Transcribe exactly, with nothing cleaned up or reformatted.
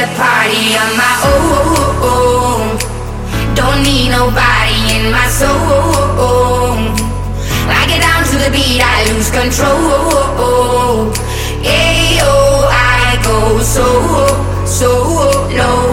a party on my own. Don't need nobody in my soul. I get down to the beat, I lose control. Yeah, oh, I go so, so low.